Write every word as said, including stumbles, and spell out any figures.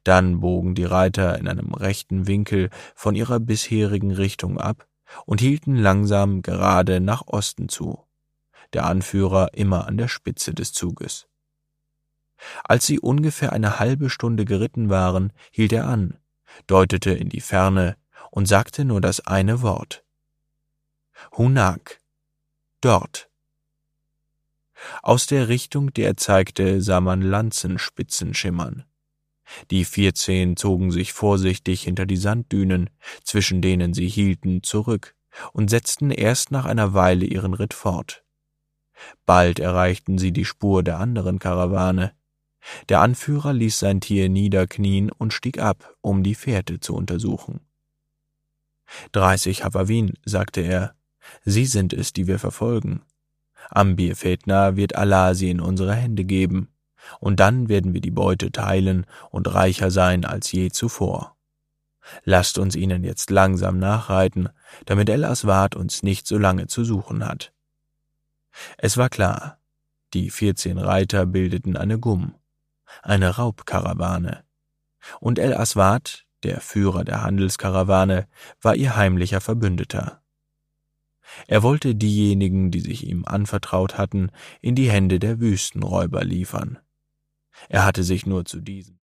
Dann bogen die Reiter in einem rechten Winkel von ihrer bisherigen Richtung ab und hielten langsam gerade nach Osten zu, der Anführer immer an der Spitze des Zuges. Als sie ungefähr eine halbe Stunde geritten waren, hielt er an, deutete in die Ferne und sagte nur das eine Wort: »Hunak, dort.« Aus der Richtung, die er zeigte, sah man Lanzenspitzen schimmern. Die vierzehn zogen sich vorsichtig hinter die Sanddünen, zwischen denen sie hielten, zurück und setzten erst nach einer Weile ihren Ritt fort. Bald erreichten sie die Spur der anderen Karawane. Der Anführer ließ sein Tier niederknien und stieg ab, um die Fährte zu untersuchen. »Dreißig Hawawin«, sagte er, »Sie sind es, die wir verfolgen. Ambir Fetnah wird Allah sie in unsere Hände geben, und dann werden wir die Beute teilen und reicher sein als je zuvor. Lasst uns ihnen jetzt langsam nachreiten, damit El-Aswad uns nicht so lange zu suchen hat.« Es war klar, die vierzehn Reiter bildeten eine Gum, eine Raubkarawane, und El-Aswad, der Führer der Handelskarawane, war ihr heimlicher Verbündeter. Er wollte diejenigen, die sich ihm anvertraut hatten, in die Hände der Wüstenräuber liefern. Er hatte sich nur zu diesen